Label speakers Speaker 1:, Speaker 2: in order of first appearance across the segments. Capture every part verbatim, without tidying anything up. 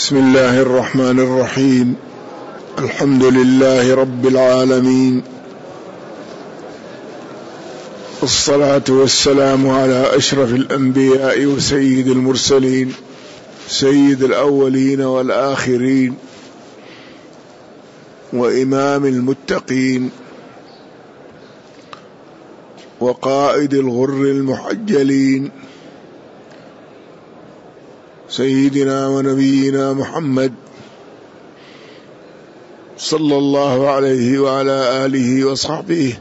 Speaker 1: بسم الله الرحمن الرحيم. الحمد لله رب العالمين، والصلاة والسلام على أشرف الأنبياء وسيد المرسلين، سيد الأولين والآخرين، وإمام المتقين، وقائد الغر المحجلين، سيدنا ونبينا محمد صلى الله عليه وعلى آله وصحبه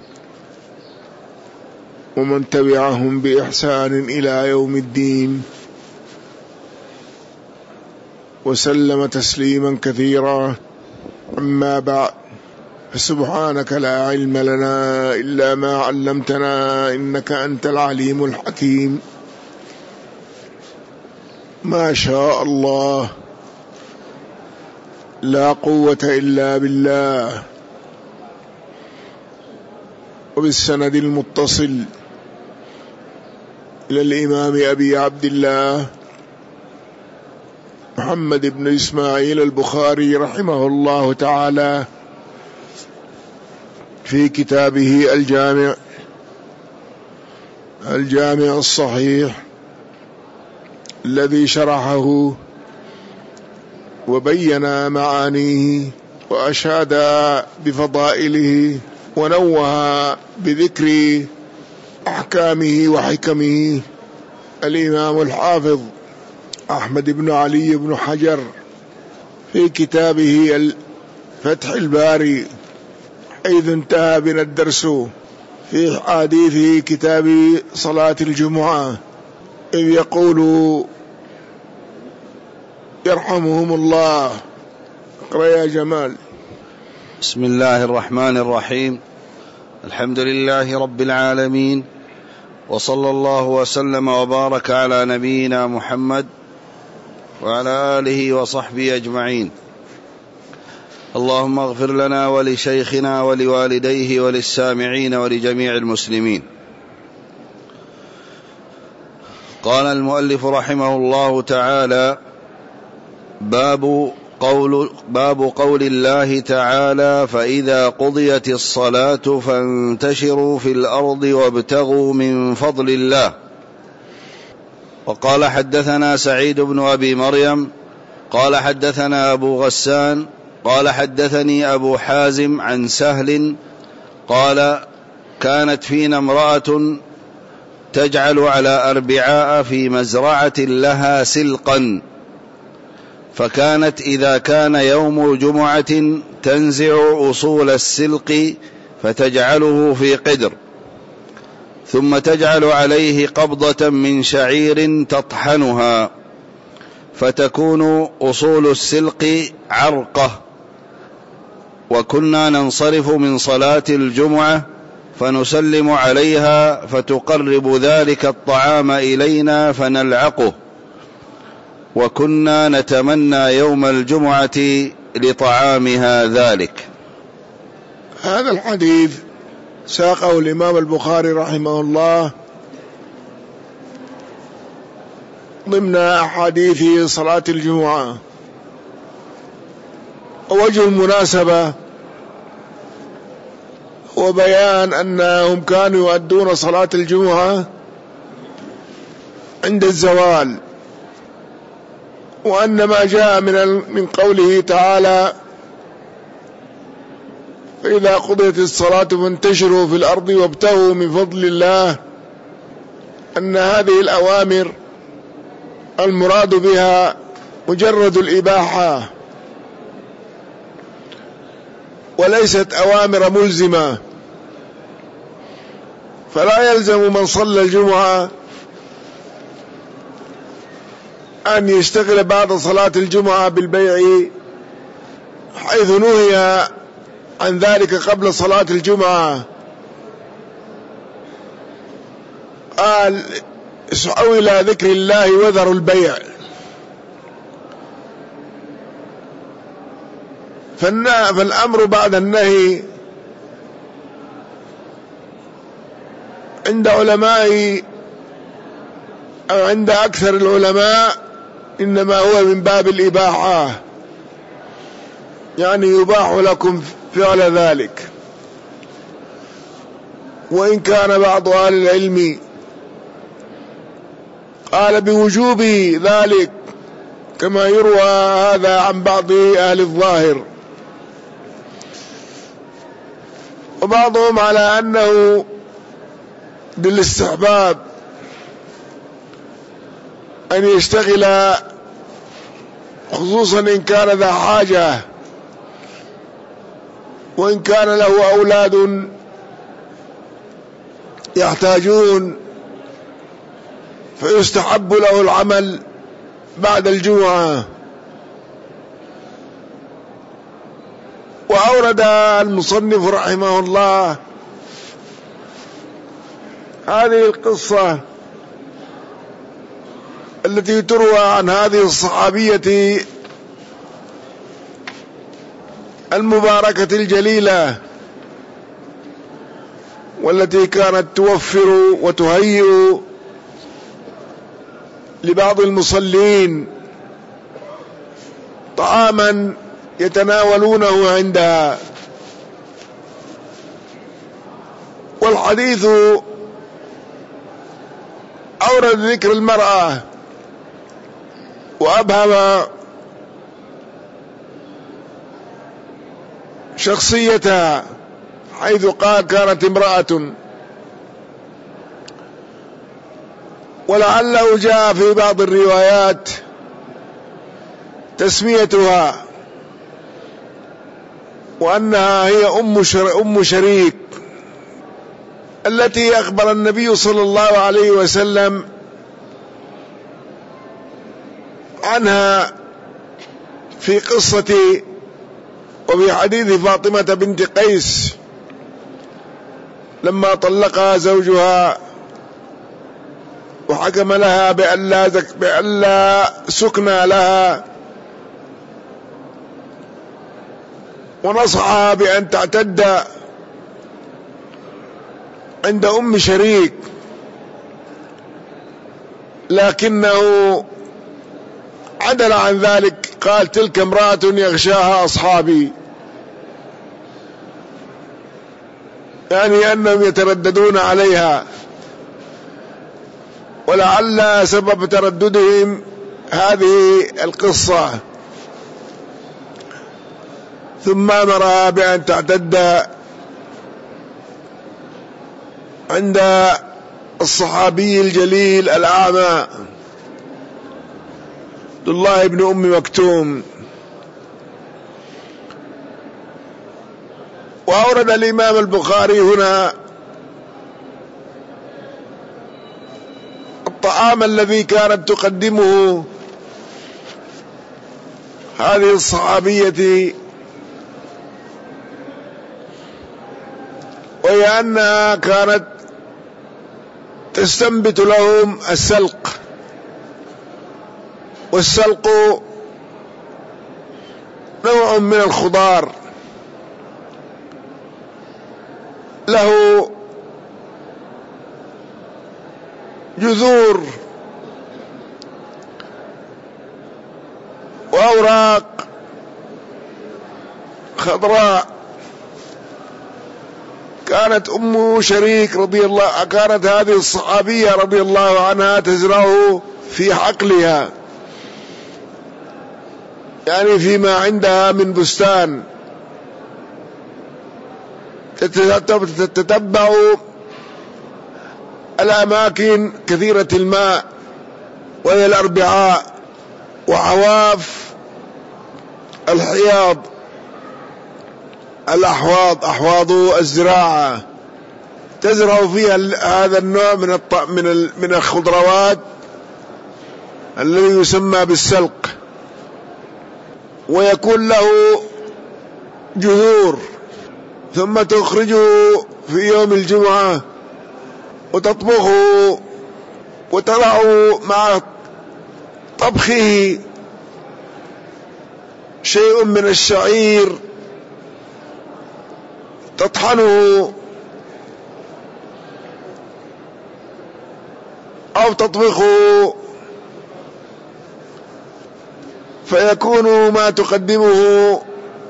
Speaker 1: ومن تبعهم بإحسان إلى يوم الدين، وسلم تسليما كثيرا. أما بعد، فسبحانك لا علم لنا إلا ما علمتنا إنك أنت العليم الحكيم. ما شاء الله، لا قوة إلا بالله. وبالسند المتصل إلى الإمام أبي عبد الله محمد بن إسماعيل البخاري رحمه الله تعالى في كتابه الجامع الجامع الصحيح الذي شرحه وبين معانيه وأشاد بفضائله ونوه بذكر أحكامه وحكمه الإمام الحافظ أحمد بن علي بن حجر في كتابه فتح الباري، حيث انتهى بنا الدرس في حديث كتاب صلاة الجمعة، إذ يقول يرحمهم الله. اقرأ يا جمال.
Speaker 2: بسم الله الرحمن الرحيم. الحمد لله رب العالمين، وصلى الله وسلم وبارك على نبينا محمد وعلى آله وصحبه أجمعين. اللهم اغفر لنا ولشيخنا ولوالديه وللسامعين ولجميع المسلمين. قال المؤلف رحمه الله تعالى: باب قول, باب قول الله تعالى: فإذا قضيت الصلاة فانتشروا في الأرض وابتغوا من فضل الله. وقال: حدثنا سعيد بن أبي مريم قال حدثنا أبو غسان قال حدثني أبو حازم عن سهل قال: كانت فينا امرأة تجعل على أربعاء في مزرعة لها سلقا، فكانت إذا كان يوم جمعة تنزع أصول السلق فتجعله في قدر، ثم تجعل عليه قبضة من شعير تطحنها، فتكون أصول السلق عرقة. وكنا ننصرف من صلاة الجمعة فنسلم عليها فتقرب ذلك الطعام إلينا فنلعقه، وكنا نتمنى يوم الجمعة لطعامها ذلك.
Speaker 1: هذا الحديث ساقه الإمام البخاري رحمه الله ضمن أحاديث صلاة الجمعة. ووجه المناسبة وبيان أنهم كانوا يؤدون صلاة الجمعة عند الزوال، وأن ما جاء من من قوله تعالى: فإذا قضيت الصلاة فانتشروا في الأرض وابتغوا من فضل الله، أن هذه الأوامر المراد بها مجرد الإباحة، وليست أوامر ملزمة. فلا يلزم من صلى الجمعة أن يشتغل بعد صلاة الجمعة بالبيع، حيث نهي عن ذلك قبل صلاة الجمعة. قال: اسعوا إلى ذكر الله وذروا البيع. فالأمر بعد النهي عند علماء أو عند أكثر العلماء إنما هو من باب الإباحة، يعني يباح لكم فعل ذلك. وإن كان بعض أهل العلم قال بوجوب ذلك كما يروى هذا عن بعض أهل الظاهر، وبعضهم على أنه بالاستحباب أن يشتغل، خصوصا إن كان ذا حاجة، وإن كان له أولاد يحتاجون فيستحب له العمل بعد الجمعة. وأورد المصنف رحمه الله هذه القصة التي تروى عن هذه الصحابية المباركة الجليلة، والتي كانت توفر وتهيئ لبعض المصلين طعاما يتناولونه عندها. والحديث أورد ذكر المرأة وأبهم شخصيتها، حيث قال كانت امرأة، ولعله جاء في بعض الروايات تسميتها وأنها هي أم شر أم شريك، التي أخبر النبي صلى الله عليه وسلم عنها في قصة وفي حديث فاطمة بنت قيس لما طلقها زوجها وحكم لها بألا, بألا سكنى لها، ونصحها بأن تعتد عند أم شريك، لكنه عدل عن ذلك، قال تلك امرأة يغشاها أصحابي، يعني أنهم يترددون عليها، ولعل سبب ترددهم هذه القصة. ثم أمرها بأن تعتد عند الصحابي الجليل الأعمى عبد الله بن أم مكتوم. وأورد الإمام البخاري هنا الطعام الذي كانت تقدمه هذه الصحابية، وهي أنها كانت تستنبت لهم السلق، والسلق نوع من الخضار له جذور وأوراق خضراء. كانت أم شريك رضي الله كانت هذه الصحابية رضي الله عنها تزرعه في حقلها، يعني فيما عندها من بستان، تتتبع الأماكن كثيرة الماء، وهي الأربعاء وعواف الحياض، الأحواض، أحواض الزراعة، تزرع فيها هذا النوع من من من الخضروات الذي يسمى بالسلق، ويكون له جذور، ثم تخرجه في يوم الجمعة وتطبخه وتضع مع طبخه شيء من الشعير تطحنه أو تطبخه فيكون ما تقدمه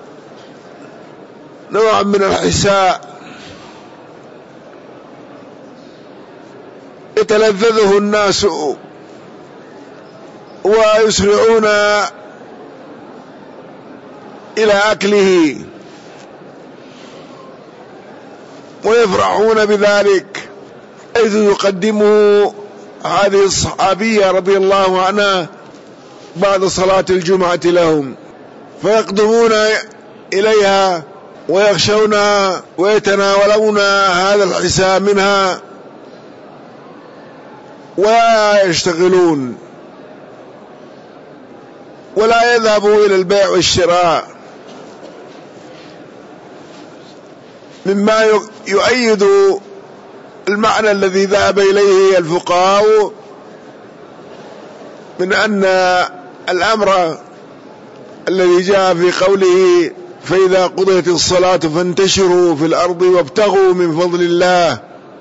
Speaker 1: نوع من الحساء يتلذذه الناس ويسرعون إلى أكله ويفرحون بذلك، إذ يقدمه هذه الصحابية رضي الله عنها بعد صلاة الجمعة لهم، فيقدمون إليها ويخشونها ويتناولون هذا الحساء منها ولا يشتغلون ولا يذهبوا إلى البيع والشراء، مما يؤيد المعنى الذي ذهب إليه الفقهاء من أن الأمر الذي جاء في قوله فإذا قضيت الصلاة فانتشروا في الأرض وابتغوا من فضل الله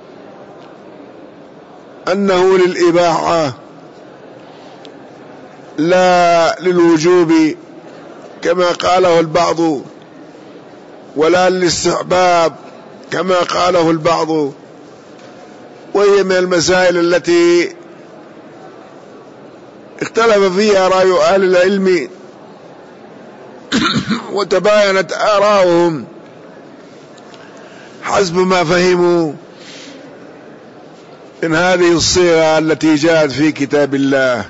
Speaker 1: أنه للإباحة لا للوجوب كما قاله البعض، ولا للاستحباب كما قاله البعض، وهي من المسائل التي اختلف فيها رأي أهل العلم وتباينت آراؤهم حسب ما فهموا من هذه الصيغة التي جاءت في كتاب الله.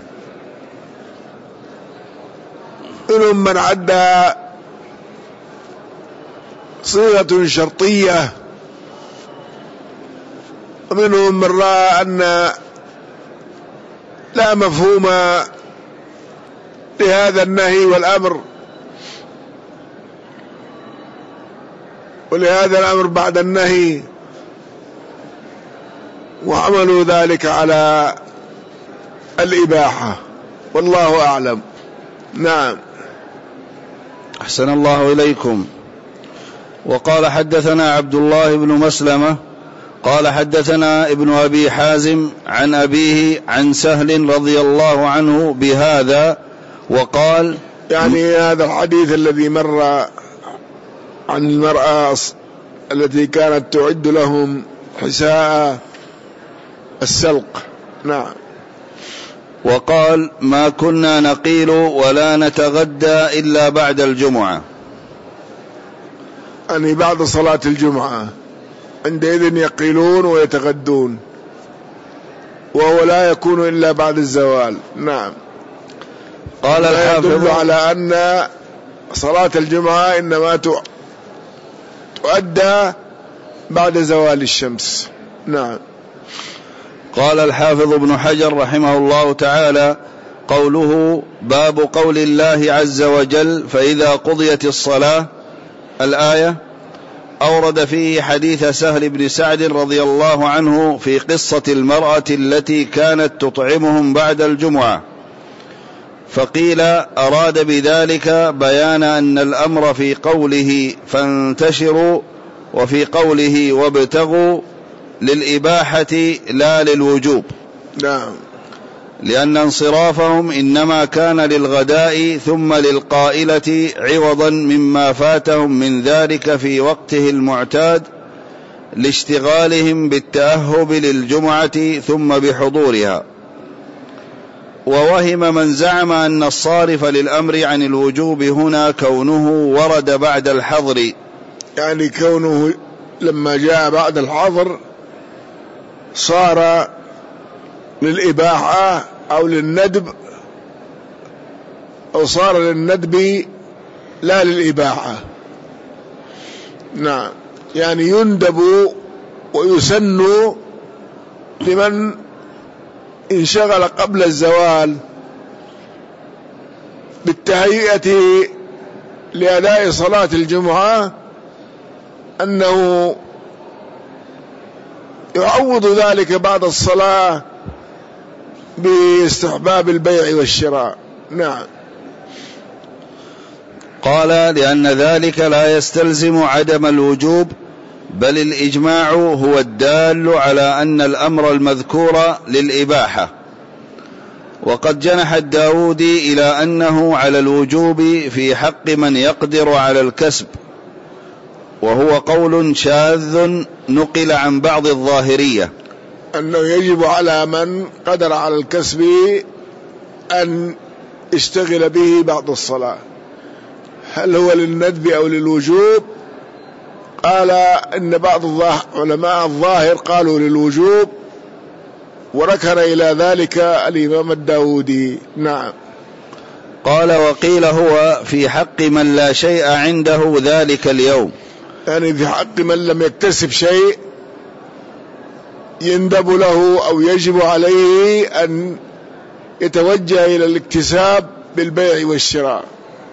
Speaker 1: منهم من عدى صيغة شرطية، ومنهم من رأى أن لا مفهوم لهذا النهي والأمر، ولهذا الأمر بعد النهي، وعملوا ذلك على الإباحة، والله أعلم. نعم.
Speaker 2: أحسن الله إليكم. وقال حدثنا عبد الله بن مسلمة قال حدثنا ابن أبي حازم عن أبيه عن سهل رضي الله عنه بهذا، وقال
Speaker 1: يعني هذا الحديث الذي مر عن المرأة التي كانت تعد لهم حساء السلق. نعم.
Speaker 2: وقال ما كنا نقيل ولا نتغدى إلا بعد الجمعة،
Speaker 1: يعني بعد صلاة الجمعة عندئذ يقيلون ويتغدون، وهو لا يكون إلا بعد الزوال. نعم.
Speaker 2: قال الحافظ
Speaker 1: يدل على أن صلاة الجمعة إنما تؤدى بعد زوال الشمس. نعم.
Speaker 2: قال الحافظ ابن حجر رحمه الله تعالى قوله باب قول الله عز وجل فإذا قضيت الصلاة الآية، أورد فيه حديث سهل بن سعد رضي الله عنه في قصة المرأة التي كانت تطعمهم بعد الجمعة، فقيل أراد بذلك بيان أن الأمر في قوله فانتشروا وفي قوله وابتغوا للإباحة لا للوجوب.
Speaker 1: نعم.
Speaker 2: لأن انصرافهم إنما كان للغداء ثم للقائلة عوضا مما فاتهم من ذلك في وقته المعتاد لاشتغالهم بالتأهب للجمعة ثم بحضورها. ووهم من زعم أن الصارف للأمر عن الوجوب هنا كونه ورد بعد الحظر،
Speaker 1: يعني كونه لما جاء بعد الحظر صار للإباحة أو للندب، أو صار للندب لا للإباحة. نعم. يعني يندب ويسن لمن انشغل قبل الزوال بالتهيئة لأداء صلاة الجمعة أنه يعوض ذلك بعد الصلاة باستحباب البيع والشراء. نعم.
Speaker 2: قال لأن ذلك لا يستلزم عدم الوجوب، بل الإجماع هو الدال على أن الأمر المذكور للإباحة، وقد جنح الداودي إلى أنه على الوجوب في حق من يقدر على الكسب، وهو قول شاذ نقل عن بعض الظاهرية،
Speaker 1: أنه يجب على من قدر على الكسب أن يشتغل به بعد الصلاة. هل هو للندب أو للوجوب؟ قال إن بعض علماء الظاهر قالوا للوجوب، وركن إلى ذلك الإمام الداودي. نعم.
Speaker 2: قال وقيل هو في حق من لا شيء عنده ذلك اليوم،
Speaker 1: يعني في حق من لم يكتسب شيء يندب له أو يجب عليه أن يتوجه إلى الاكتساب بالبيع والشراء.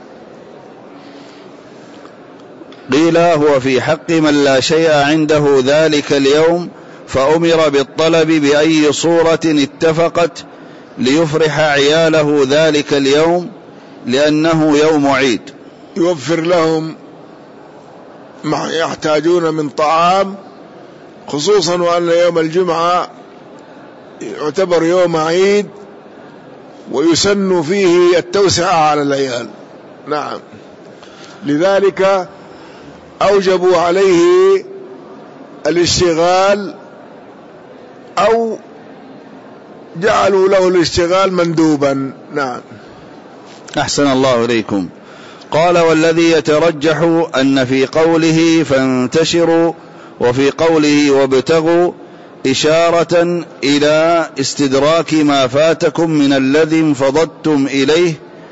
Speaker 2: قيل هو في حق من لا شيء عنده ذلك اليوم، فأمر بالطلب بأي صورة اتفقت ليفرح عياله ذلك اليوم لأنه يوم عيد،
Speaker 1: يوفر لهم ما يحتاجون من طعام، خصوصا وأن يوم الجمعة يعتبر يوم عيد ويسن فيه التوسعة على العيال. نعم. لذلك أوجبوا عليه الاشتغال أو جعلوا له الاشتغال مندوبا. نعم.
Speaker 2: أحسن الله إليكم. قال والذي يترجح أن في قوله فانتشروا وفي قوله وابتغوا إشارة إلى استدراك ما فاتكم من الذي انفضدتم إليه،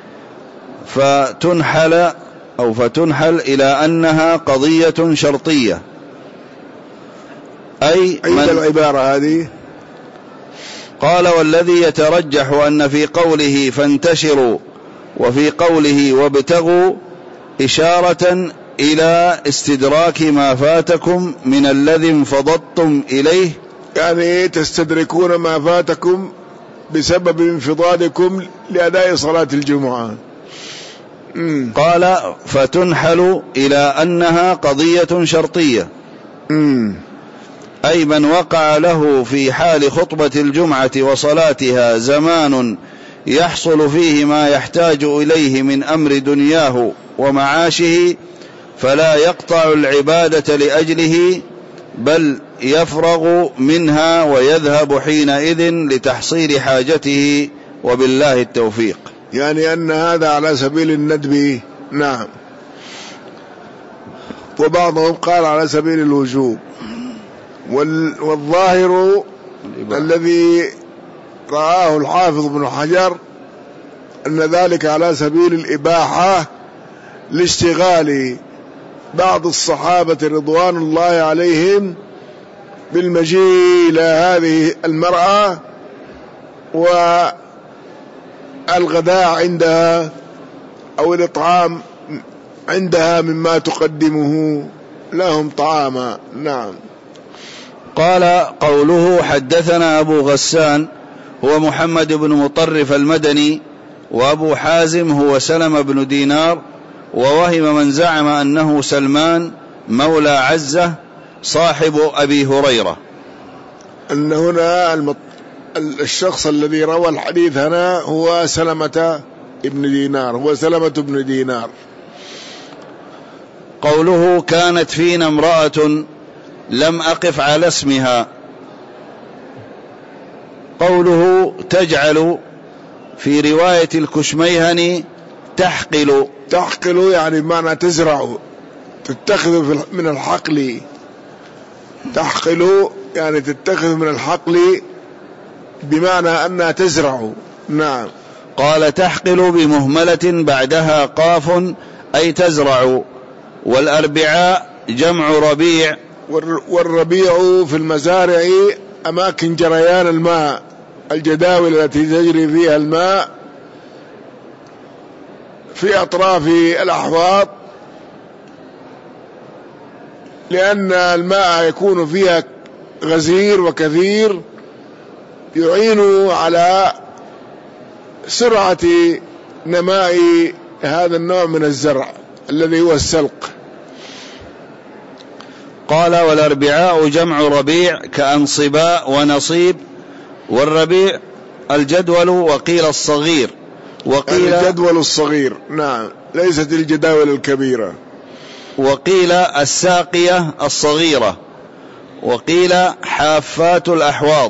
Speaker 2: فتنحل أو فتنحل إلى أنها قضية شرطية. أي
Speaker 1: من العبارة هذه؟
Speaker 2: قال والذي يترجح أن في قوله فانتشروا وفي قوله وابتغوا إشارة إلى استدراك ما فاتكم من الذي انفضدتم إليه،
Speaker 1: يعني تستدركون ما فاتكم بسبب انفضادكم لأداء صلاة الجمعة. مم.
Speaker 2: قال فتنحل إلى أنها قضية شرطية،
Speaker 1: مم.
Speaker 2: أي من وقع له في حال خطبة الجمعة وصلاتها زمان يحصل فيه ما يحتاج إليه من أمر دنياه ومعاشه، فلا يقطع العبادة لأجله بل يفرغ منها ويذهب حينئذ لتحصيل حاجته، وبالله التوفيق.
Speaker 1: يعني أن هذا على سبيل الندب. نعم. وبعضهم قال على سبيل الوجوب، والظاهر الذي رآه الحافظ بن حجر أن ذلك على سبيل الإباحة لاشتغال بعض الصحابة رضوان الله عليهم بالمجيء إلى هذه المرأة والغداء عندها أو الإطعام عندها مما تقدمه لهم طعاما. نعم.
Speaker 2: قال قوله حدثنا أبو غسان هو محمد بن مطرف المدني، وأبو حازم هو سلم بن دينار، ووهم من زعم أنه سلمان مولى عزة صاحب أبي هريرة.
Speaker 1: أن هنا المط... الشخص الذي روى الحديث هنا هو سلمة ابن دينار، هو سلمة ابن دينار.
Speaker 2: قوله كانت فينا امرأة لم أقف على اسمها، قوله تجعل في رواية الكشميهني تحقل.
Speaker 1: تحقل يعني بمعنى تزرع، تتخذ من الحقل. تحقل يعني تتخذ من الحقل بمعنى أنها تزرع. نعم.
Speaker 2: قال تحقل بمهملة بعدها قاف أي تزرع. والأربعاء جمع ربيع،
Speaker 1: والربيع في المزارع أماكن جريان الماء، الجداول التي تجري فيها الماء في أطراف الأحواض، لأن الماء يكون فيها غزير وكثير يعين على سرعة نماء هذا النوع من الزرع الذي هو السلق.
Speaker 2: قال والأربعاء جمع ربيع كأنصباء ونصيب، والربيع الجدول وقيل الصغير وقيل
Speaker 1: الجدول الصغير، نعم، ليست الجداول الكبيرة.
Speaker 2: وقيل الساقية الصغيرة، وقيل حافات الأحواض.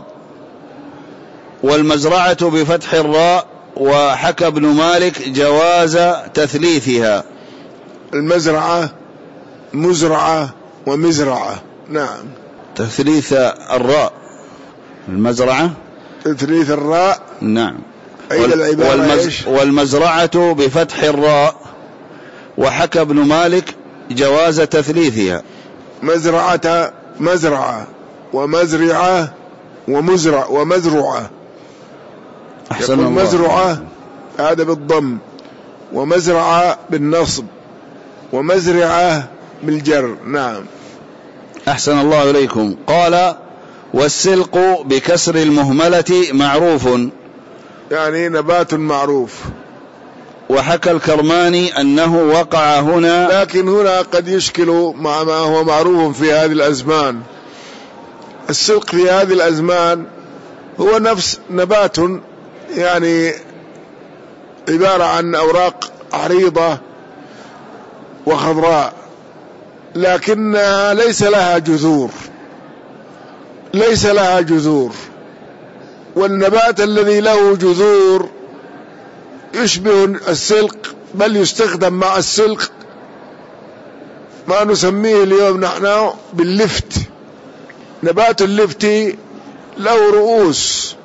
Speaker 2: والمزرعة بفتح الراء، وحكى ابن مالك جواز تثليثها.
Speaker 1: المزرعة مزرعة ومزرعة، نعم.
Speaker 2: تثليث الراء المزرعة،
Speaker 1: تثليث الراء،
Speaker 2: نعم.
Speaker 1: والمز...
Speaker 2: والمزرعة بفتح الراء، وحكى ابن مالك جواز تثليثها.
Speaker 1: مزرعة مزرعة ومزرعة ومزرع ومزرعة.
Speaker 2: أحسن الله.
Speaker 1: مزرعة هذا بالضم، ومزرعة بالنصب، ومزرعة بالجر، نعم.
Speaker 2: أحسن الله إليكم. قال والسلق بكسر المهملة معروف،
Speaker 1: يعني نبات معروف.
Speaker 2: وحكى الكرماني أنه وقع هنا،
Speaker 1: لكن هنا قد يشكل مع ما هو معروف في هذه الأزمان. السلق في هذه الأزمان هو نفس نبات، يعني عبارة عن أوراق عريضة وخضراء، لكن ليس لها جذور، ليس لها جذور. والنبات الذي له جذور يشبه السلق، بل يستخدم مع السلق ما نسميه اليوم نحن باللفت. نبات اللفت له رؤوس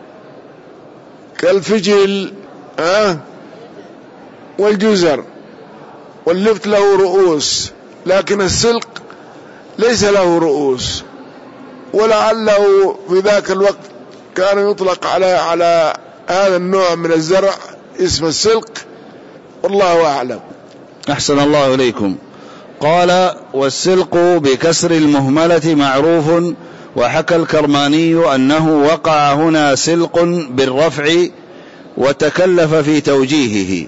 Speaker 1: كالفجل أه؟ والجزر، واللفت له رؤوس، لكن السلق ليس له رؤوس. ولعله في ذاك الوقت كان يطلق على على هذا النوع من الزرع اسم السلق، والله أعلم.
Speaker 2: أحسن الله إليكم. قال والسلق بكسر المهملة معروف، وحكى الكرماني أنه وقع هنا سلق بالرفع، وتكلف في توجيهه.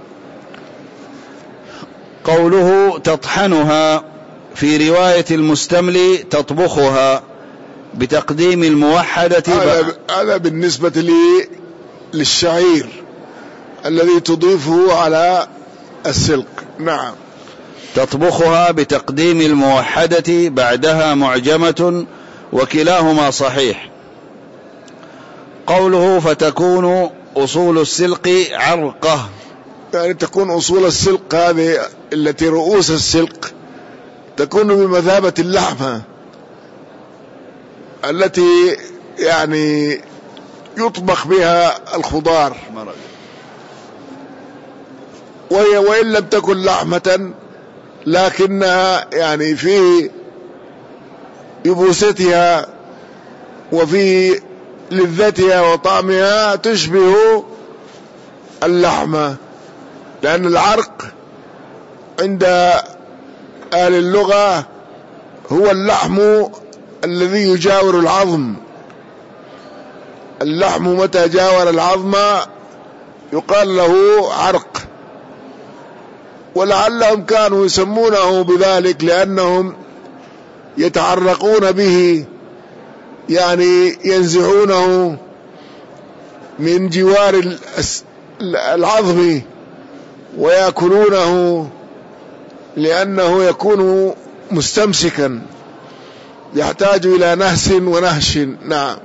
Speaker 2: قوله تطحنها، في رواية المستملي تطبخها بتقديم الموحدة.
Speaker 1: هذا بالنسبة لي للشعير الذي تضيفه على السلق، نعم.
Speaker 2: تطبخها بتقديم الموحدة بعدها معجمة، وكلاهما صحيح. قوله فتكون أصول السلق عرقة،
Speaker 1: يعني تكون أصول السلق هذه التي رؤوس السلق تكون بمثابة اللحمة التي يعني يطبخ بها الخضار، وهي وإن لم تكن لحمة لكنها يعني في يبوستها وفي لذتها وطعمها تشبه اللحمة، لأن العرق عند أهل اللغة هو اللحم الذي يجاور العظم. اللحم متى جاور العظم يقال له عرق، ولعلهم كانوا يسمونه بذلك لأنهم يتعرقون به، يعني ينزعونه من جوار العظم ويأكلونه، لأنه يكون مستمسكا يحتاج إلى نهس ونهش، نعم.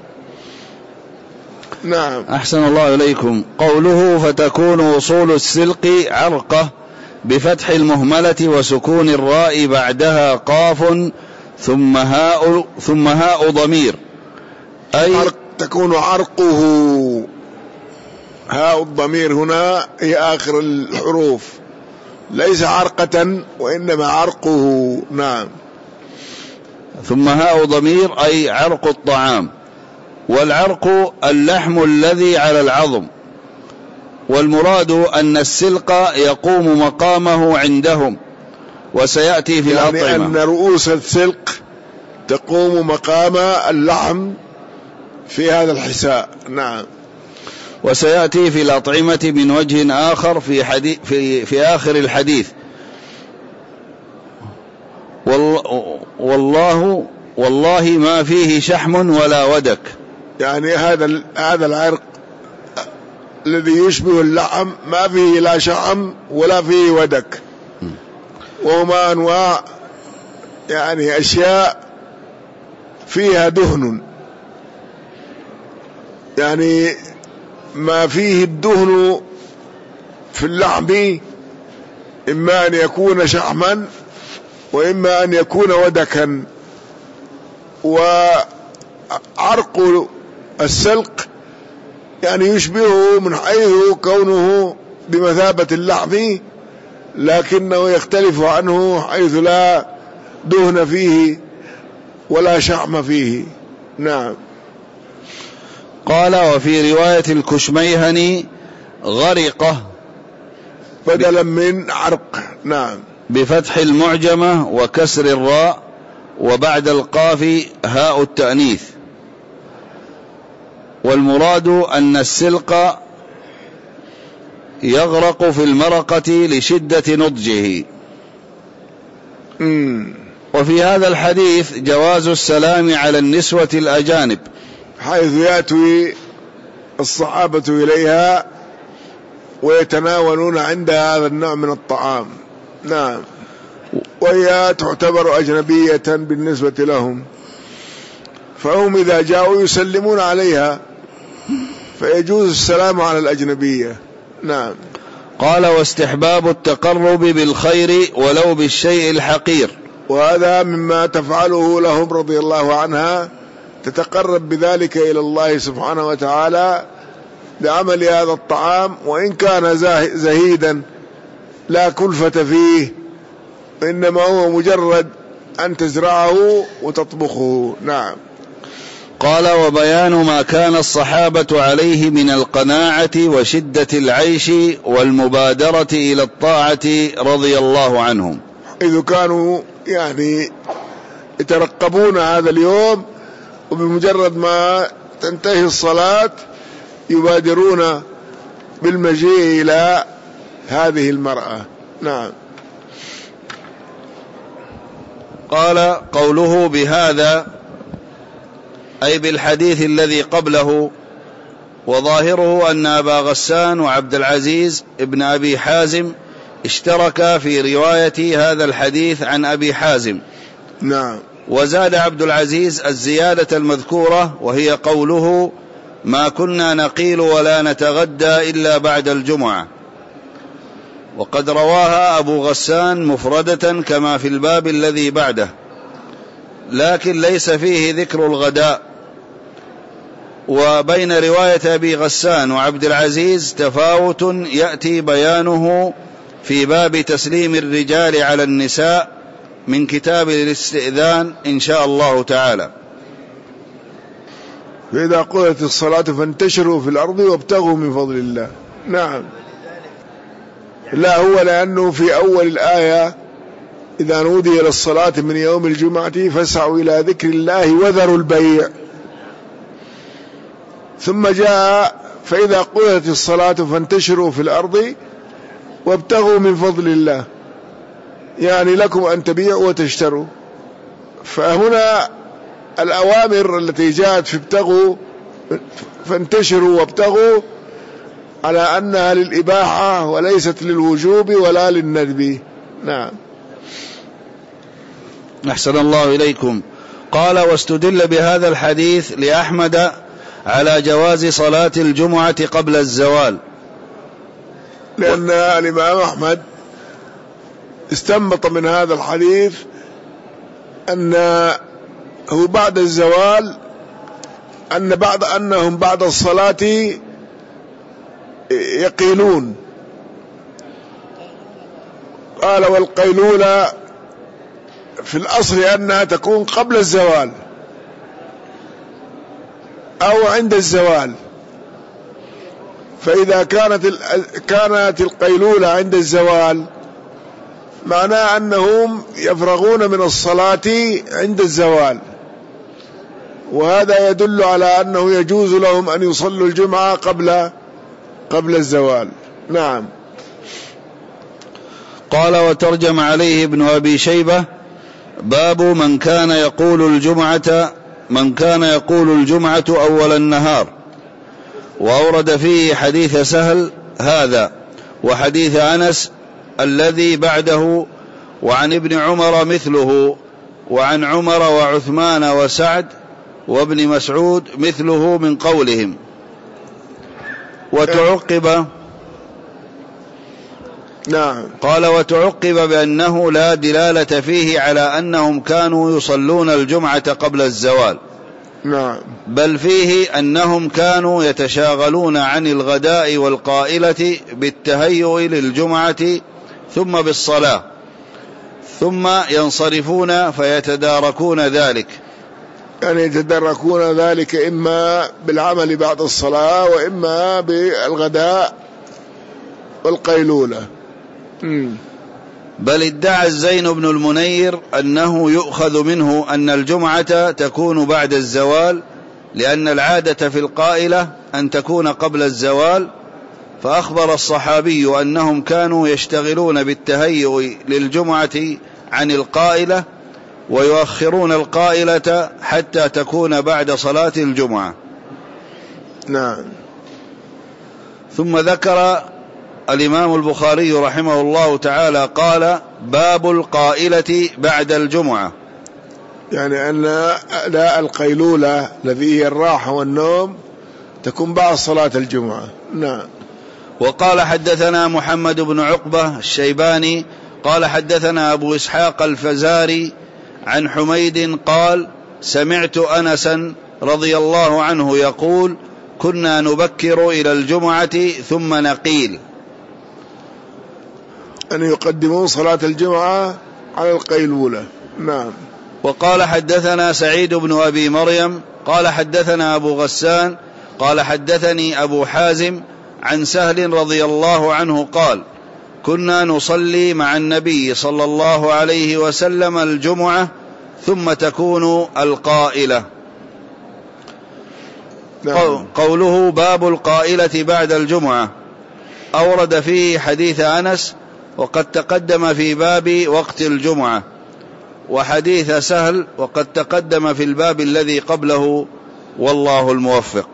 Speaker 1: نعم.
Speaker 2: أحسن الله إليكم. قوله فتكون أصول السلق عرقة بفتح المهملة وسكون الراء بعدها قاف ثم هاء ثم هاء ضمير، أي
Speaker 1: عرق تكون عرقه. هاء الضمير هنا هي آخر الحروف، ليس عرقة وإنما عرقه، نعم.
Speaker 2: ثم هاء ضمير أي عرق الطعام. والعرق اللحم الذي على العظم، والمراد أن السلق يقوم مقامه عندهم، وسيأتي في الأطعمة.
Speaker 1: يعني أن رؤوس السلق تقوم مقام اللحم في هذا الحساء، نعم.
Speaker 2: وسيأتي في الأطعمة من وجه آخر في, حديث في, في آخر الحديث. والله والله ما فيه شحم ولا ودك،
Speaker 1: يعني هذا هذا العرق الذي يشبه اللحم ما فيه لا شحم ولا فيه ودك، وهما أنواع يعني أشياء فيها دهن، يعني ما فيه الدهن في اللحم إما أن يكون شحما وإما أن يكون ودكا. وعرق السلق يعني يشبهه من حيث كونه بمثابة اللحم، لكنه يختلف عنه حيث لا دهن فيه ولا شحم فيه. نعم.
Speaker 2: قال: وفي رواية الكشميهني غرقة
Speaker 1: بدلا من عرق. نعم.
Speaker 2: بفتح المعجمة وكسر الراء وبعد القاف هاء التأنيث. والمراد أن السلق يغرق في المرقة لشدة نضجه.
Speaker 1: مم.
Speaker 2: وفي هذا الحديث جواز السلام على النسوة الأجانب،
Speaker 1: حيث يأتي الصحابة إليها ويتناولون عندها هذا النوع من الطعام. نعم. وهي تعتبر أجنبية بالنسبة لهم، فهم إذا جاءوا يسلمون عليها، فيجوز السلام على الأجنبية. نعم.
Speaker 2: قال: واستحباب التقرب بالخير ولو بالشيء الحقير،
Speaker 1: وهذا مما تفعله لهم رضي الله عنها، تتقرب بذلك إلى الله سبحانه وتعالى بعمل هذا الطعام، وإن كان زهيدا لا كلفة فيه، إنما هو مجرد أن تزرعه وتطبخه. نعم.
Speaker 2: قال: وبيان ما كان الصحابة عليه من القناعة وشدة العيش والمبادرة إلى الطاعة رضي الله عنهم،
Speaker 1: إذ كانوا يعني يترقبون هذا اليوم، وبمجرد ما تنتهي الصلاة يبادرون بالمجيء إلى هذه المرأة. نعم.
Speaker 2: قال: قوله بهذا أي بالحديث الذي قبله، وظاهره أن أبا غسان وعبد العزيز ابن أبي حازم اشتركا في رواية هذا الحديث عن أبي حازم.
Speaker 1: نعم.
Speaker 2: وزاد عبد العزيز الزيادة المذكورة، وهي قوله: ما كنا نقيل ولا نتغدى إلا بعد الجمعة. وقد رواها أبو غسان مفردة كما في الباب الذي بعده، لكن ليس فيه ذكر الغداء. وبين رواية أبي غسان وعبد العزيز تفاوت يأتي بيانه في باب تسليم الرجال على النساء من كتاب الاستئذان إن شاء الله تعالى.
Speaker 1: فإذا قضيت الصلاة فانتشروا في الأرض وابتغوا من فضل الله. نعم. لا، هو لأنه في أول الآية: إذا نودي للصلاة من يوم الجمعة فاسعوا إلى ذكر الله وذروا البيع. ثم جاء: فإذا قضيت الصلاة فانتشروا في الأرض وابتغوا من فضل الله، يعني لكم أن تبيعوا وتشتروا. فهنا الأوامر التي جاءت في ابتغوا فانتشروا وابتغوا على أنها للإباحة وليست للوجوب ولا للندب. نعم.
Speaker 2: أحسن الله إليكم. قال: واستدل بهذا الحديث لأحمد على جواز صلاة الجمعة قبل الزوال،
Speaker 1: لأن الإمام أحمد استنبط من هذا الحديث أنه بعد الزوال، أن بعد أنهم بعد الصلاة يقيلون. قال: والقيلولة في الأصل أنها تكون قبل الزوال أو عند الزوال. فإذا كانت كانت القيلولة عند الزوال معناه أنهم يفرغون من الصلاة عند الزوال، وهذا يدل على أنه يجوز لهم أن يصلوا الجمعة قبل قبل الزوال. نعم.
Speaker 2: قال: وترجم عليه ابن أبي شيبة: باب من كان يقول الجمعة من كان يقول الجمعة أول النهار، وأورد فيه حديث سهل هذا وحديث أنس الذي بعده، وعن ابن عمر مثله، وعن عمر وعثمان وسعد وابن مسعود مثله من قولهم. وتعقب
Speaker 1: نعم
Speaker 2: قال وتعقب بأنه لا دلالة فيه على أنهم كانوا يصلون الجمعة قبل الزوال،
Speaker 1: نعم
Speaker 2: بل فيه أنهم كانوا يتشاغلون عن الغداء والقائلة بالتهيؤ للجمعة ثم بالصلاة، ثم ينصرفون فيتداركون ذلك،
Speaker 1: يعني يتداركون ذلك إما بالعمل بعد الصلاة وإما بالغداء والقيلولة.
Speaker 2: بل ادعى الزين بن المنير أنه يؤخذ منه أن الجمعة تكون بعد الزوال، لأن العادة في القائلة أن تكون قبل الزوال، فأخبر الصحابي أنهم كانوا يشتغلون بالتهيؤ للجمعة عن القائلة ويؤخرون القائلة حتى تكون بعد صلاة الجمعة.
Speaker 1: نعم.
Speaker 2: ثم ذكر الإمام البخاري رحمه الله تعالى قال باب القائلة بعد الجمعة،
Speaker 1: يعني أن لا القيلولة الذي هي الراحة والنوم تكون بعد صلاة الجمعة. نعم.
Speaker 2: وقال حدثنا محمد بن عقبة الشيباني قال حدثنا أبو إسحاق الفزاري عن حميد قال سمعت أنسا رضي الله عنه يقول كنا نبكر إلى الجمعة ثم نقيل،
Speaker 1: أن يقدمون صلاة الجمعة على القيلولة. نعم.
Speaker 2: وقال حدثنا سعيد بن أبي مريم قال حدثنا أبو غسان قال حدثني أبو حازم عن سهل رضي الله عنه قال كنا نصلي مع النبي صلى الله عليه وسلم الجمعة ثم تكون القائلة.
Speaker 1: نعم.
Speaker 2: قوله باب القائلة بعد الجمعة أورد فيه حديث أنس وقد تقدم في باب وقت الجمعة، وحديث سهل وقد تقدم في الباب الذي قبله، والله الموفق.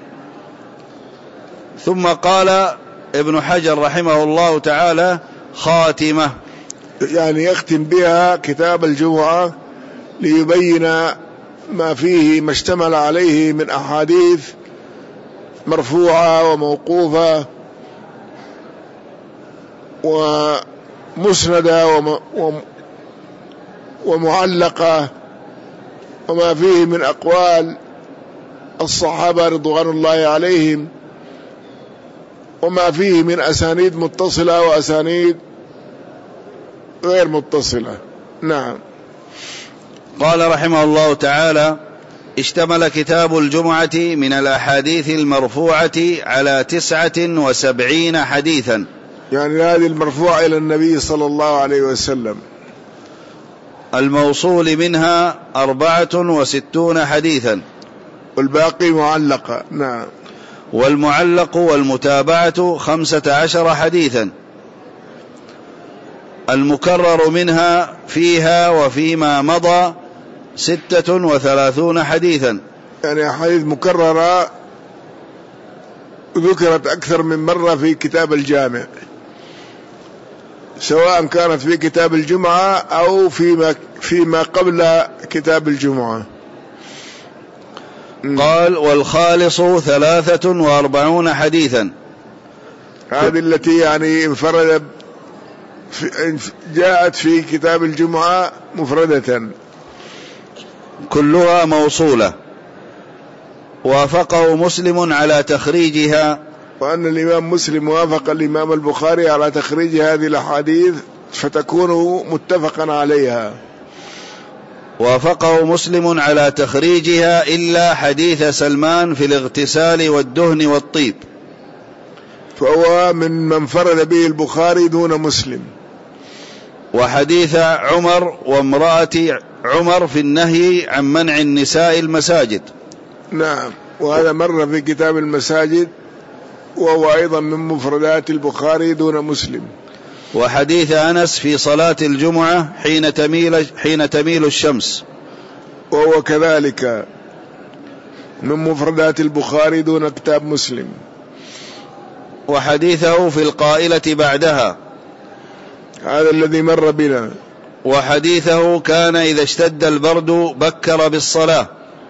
Speaker 2: ثم قال ابن حجر رحمه الله تعالى خاتمة،
Speaker 1: يعني يختم بها كتاب الجمعة ليبين ما فيه ما اشتمل عليه من أحاديث مرفوعة وموقوفة ومسندة ومعلقة، وما فيه من أقوال الصحابة رضوان الله عليهم، وما فيه من أسانيد متصلة وأسانيد غير متصلة. نعم.
Speaker 2: قال رحمه الله تعالى اشتمل كتاب الجمعة من الأحاديث المرفوعة على تسعة وسبعين حديثا،
Speaker 1: يعني هذه المرفوعة إلى النبي صلى الله عليه وسلم،
Speaker 2: الموصول منها أربعة وستون حديثا،
Speaker 1: والباقي معلقة. نعم.
Speaker 2: والمعلق والمتابعة خمسة عشر حديثا، المكرر منها فيها وفيما مضى ستة وثلاثون حديثا،
Speaker 1: يعني حديث مكررة ذكرت أكثر من مرة في كتاب الجامع، سواء كانت في كتاب الجمعة أو فيما, فيما قبل كتاب الجمعة.
Speaker 2: قال والخالص ثلاثة وأربعون حديثا،
Speaker 1: هذه التي يعني انفرد في جاءت في كتاب الجمعة مفردة
Speaker 2: كلها موصولة، وافقه مسلم على تخريجها،
Speaker 1: وأن الإمام مسلم وافق الإمام البخاري على تخريج هذه الأحاديث فتكون متفقا عليها.
Speaker 2: وافقه مسلم على تخريجها إلا حديث سلمان في الاغتسال والدهن والطيب،
Speaker 1: فهو من من فرد به البخاري دون مسلم.
Speaker 2: وحديث عمر وامرأة عمر في النهي عن منع النساء المساجد.
Speaker 1: نعم. وهذا مر في كتاب المساجد، وهو أيضا من مفردات البخاري دون مسلم.
Speaker 2: وحديث أنس في صلاة الجمعة حين تميل, حين تميل الشمس،
Speaker 1: وهو كذلك من مفردات البخاري دون كتاب مسلم.
Speaker 2: وحديثه في القائلة بعدها
Speaker 1: هذا الذي مر بنا.
Speaker 2: وحديثه كان إذا اشتد البرد بكر بالصلاة.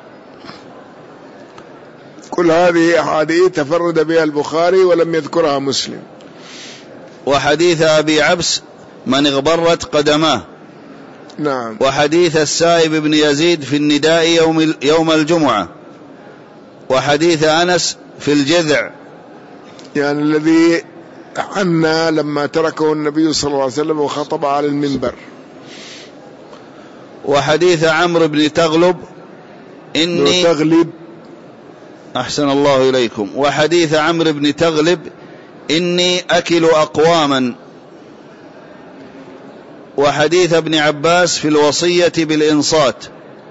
Speaker 1: كل هذه أحاديث تفرد بها البخاري ولم يذكرها مسلم.
Speaker 2: وحديث أبي عبس من اغبرت قدماه.
Speaker 1: نعم.
Speaker 2: وحديث السائب بن يزيد في النداء يوم يوم الجمعة. وحديث أنس في الجذع،
Speaker 1: يعني الذي عنا لما تركه النبي صلى الله عليه وسلم وخطب على المنبر.
Speaker 2: وحديث عمرو بن تغلب إني
Speaker 1: تغلب
Speaker 2: أحسن الله إليكم. وحديث عمرو بن تغلب إني أكل أقواما. وحديث ابن عباس في الوصية بالإنصات.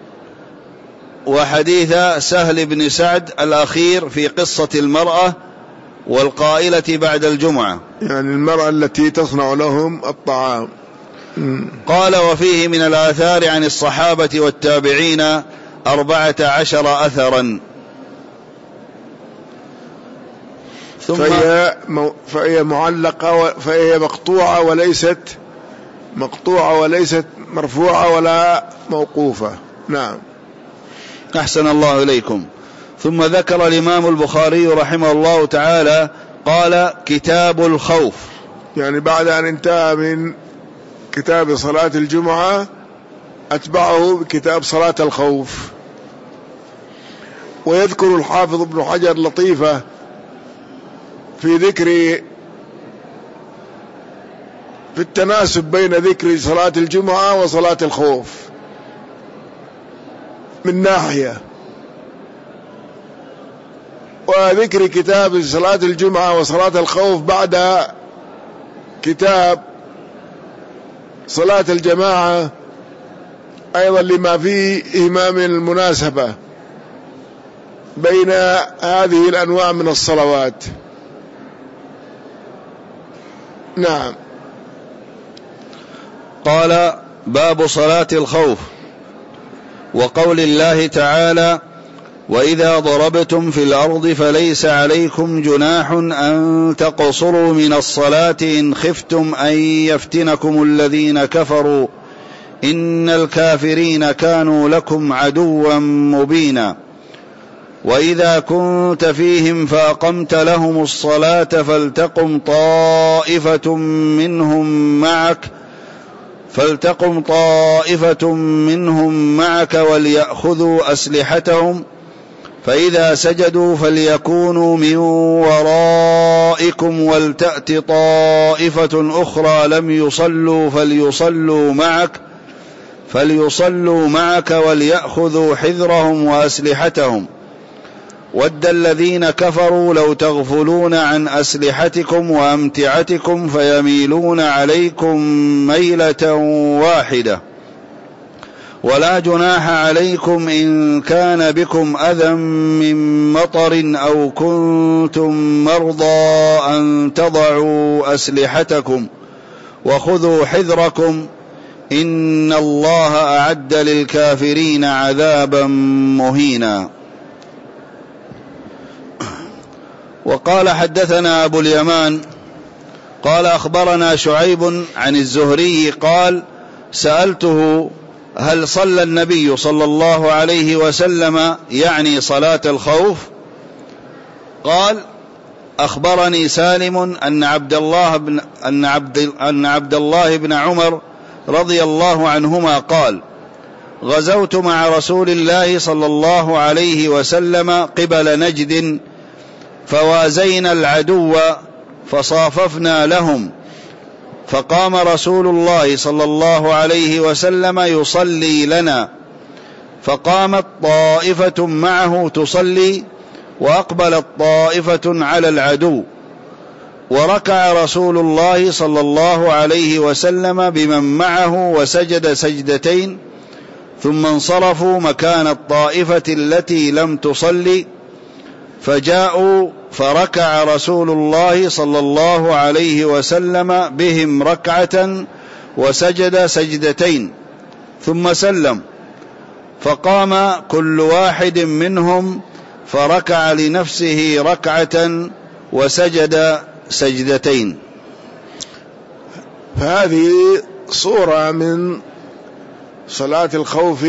Speaker 2: وحديث سهل بن سعد الأخير في قصة المرأة والقائلة بعد الجمعة،
Speaker 1: يعني المرأة التي تصنع لهم الطعام.
Speaker 2: قال وفيه من الآثار عن الصحابة والتابعين أربعة عشر أثرا. ثم
Speaker 1: فهي, مو فهي معلقة فهي مقطوعة وليست مقطوعة وليست مرفوعة ولا موقوفة. نعم.
Speaker 2: أحسن الله إليكم. ثم ذكر الإمام البخاري رحمه الله تعالى قال كتاب الخوف،
Speaker 1: يعني بعد أن انتهى من كتاب صلاة الجمعة أتبعه بكتاب صلاة الخوف. ويذكر الحافظ ابن حجر لطيفة في ذكر في التناسب بين ذكر صلاة الجمعة وصلاة الخوف من ناحية، وذكر كتاب صلاة الجمعة وصلاة الخوف بعد كتاب صلاة الجماعة أيضا لما فيه إهمام المناسبة بين هذه الأنواع من الصلوات. نعم.
Speaker 2: قال باب صلاة الخوف. وقول الله تعالى وإذا ضربتم في الأرض فليس عليكم جناح أن تقصروا من الصلاة إن خفتم أن يفتنكم الذين كفروا إن الكافرين كانوا لكم عدوا مبينا. وإذا كنت فيهم فأقمت لهم الصلاة فلتقم طائفة منهم معك فلتقم طائفة منهم معك وليأخذوا أسلحتهم فإذا سجدوا فليكونوا من ورائكم ولتأت طائفة أخرى لم يصلوا فليصلوا معك فليصلوا معك وليأخذوا حذرهم وأسلحتهم ود الذين كفروا لو تغفلون عن أسلحتكم وأمتعتكم فيميلون عليكم ميلة واحدة. ولا جناح عليكم إن كان بكم أذى من مطر أو كنتم مرضى أن تضعوا أسلحتكم وخذوا حذركم إن الله أعد للكافرين عذابا مهينا. وقال حدثنا أبو اليمان قال أخبرنا شعيب عن الزهري قال سألته هل صلى النبي صلى الله عليه وسلم يعني صلاة الخوف؟ قال أخبرني سالم أن عبد الله بن أن عبد أن عبد الله بن عمر رضي الله عنهما قال غزوت مع رسول الله صلى الله عليه وسلم قبل نجد فوازينا العدو فصاففنا لهم فقام رسول الله صلى الله عليه وسلم يصلي لنا فقامت طائفة معه تصلي وأقبلت طائفة على العدو وركع رسول الله صلى الله عليه وسلم بمن معه وسجد سجدتين ثم انصرفوا مكان الطائفة التي لم تصلي فجاءوا فركع رسول الله صلى الله عليه وسلم بهم ركعة وسجد سجدتين ثم سلم فقام كل واحد منهم فركع لنفسه ركعة وسجد سجدتين.
Speaker 1: فهذه صورة من صلاة الخوف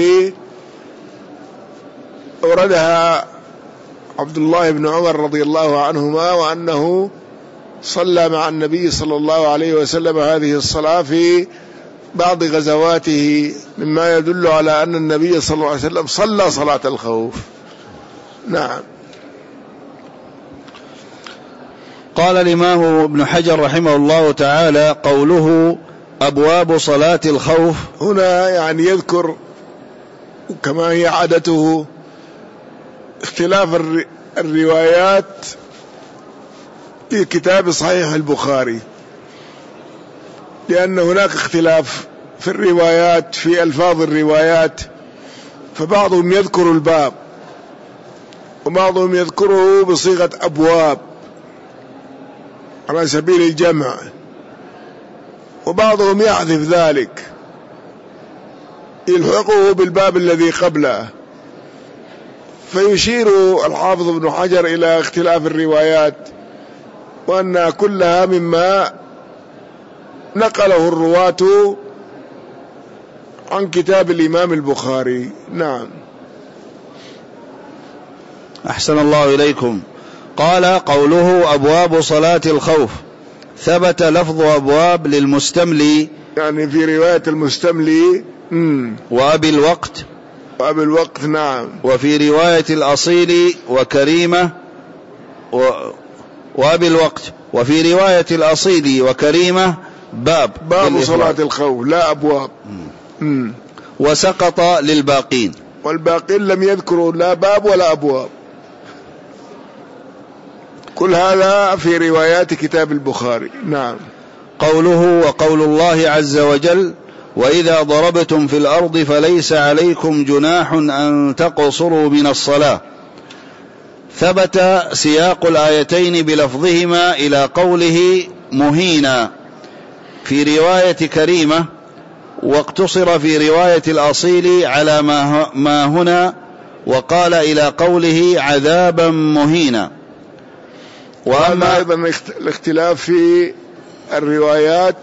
Speaker 1: أوردها عبد الله بن عمر رضي الله عنهما، وأنه صلى مع النبي صلى الله عليه وسلم هذه الصلاة في بعض غزواته، مما يدل على أن النبي صلى الله عليه وسلم صلى صلاة الخوف. نعم.
Speaker 2: قال الإمام ابن حجر رحمه الله تعالى: قوله أبواب صلاة الخوف،
Speaker 1: هنا يعني يذكر كما هي عادته اختلاف الروايات في كتاب صحيح البخاري، لأن هناك اختلاف في الروايات في ألفاظ الروايات، فبعضهم يذكر الباب وبعضهم يذكره بصيغة أبواب على سبيل الجمع، وبعضهم يحذف ذلك يلحقه بالباب الذي قبله. فيشير الحافظ ابن حجر إلى اختلاف الروايات، وأنها كلها مما نقله الرواة عن كتاب الإمام البخاري. نعم.
Speaker 2: أحسن الله إليكم. قال: قوله أبواب صلاة الخوف، ثبت لفظ أبواب للمستملي،
Speaker 1: يعني في رواية المستملي مم.
Speaker 2: وأبي الوقت
Speaker 1: وأبي الوقت. نعم.
Speaker 2: وفي رواية الأصيل وكريمة و... وأبي الوقت وفي رواية الأصيل وكريمة باب
Speaker 1: باب صلاة الخوف لا أبواب. مم.
Speaker 2: وسقط للباقين،
Speaker 1: والباقين لم يذكروا لا باب ولا أبواب. كل هذا في روايات كتاب البخاري. نعم.
Speaker 2: قوله وقول الله عز وجل: وإذا ضربتم في الأرض فليس عليكم جناح أن تقصروا من الصلاة، ثبت سياق الآيتين بلفظهما إلى قوله مهينا في رواية كريمة، واقتصر في رواية الأصيل على ما هنا، وقال إلى قوله عذابا مهينا.
Speaker 1: وأما أيضا الاختلاف في الروايات